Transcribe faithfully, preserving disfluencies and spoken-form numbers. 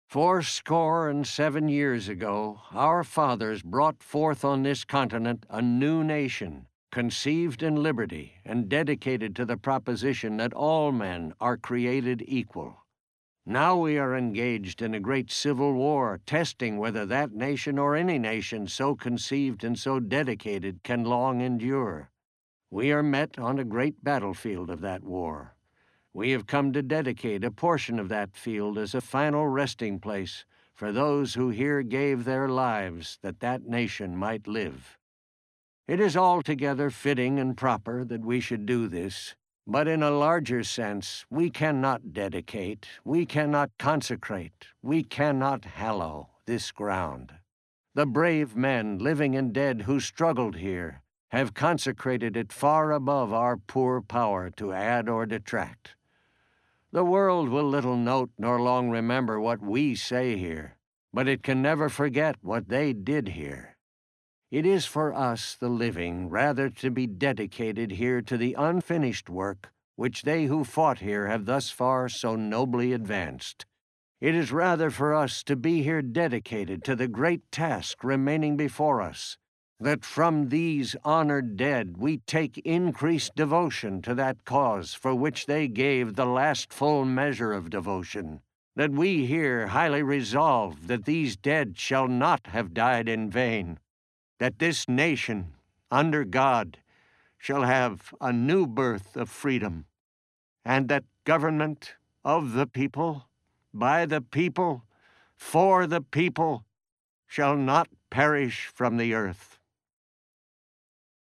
Fourscore and seven years ago, our fathers brought forth on this continent a new nation, conceived in liberty and dedicated to the proposition that all men are created equal. Now we are engaged in a great civil war, testing whether that nation or any nation so conceived and so dedicated can long endure. We are met on a great battlefield of that war. We have come to dedicate a portion of that field as a final resting place for those who here gave their lives that that nation might live. It is altogether fitting and proper that we should do this, but in a larger sense, we cannot dedicate, we cannot consecrate, we cannot hallow this ground. The brave men, living and dead, who struggled here have consecrated it far above our poor power to add or detract. The world will little note nor long remember what we say here, but it can never forget what they did here. It is for us, the living, rather to be dedicated here to the unfinished work which they who fought here have thus far so nobly advanced. It is rather for us to be here dedicated to the great task remaining before us, that from these honored dead we take increased devotion to that cause for which they gave the last full measure of devotion, that we here highly resolve that these dead shall not have died in vain, that this nation, under God, shall have a new birth of freedom, and that government of the people, by the people, for the people, shall not perish from the earth.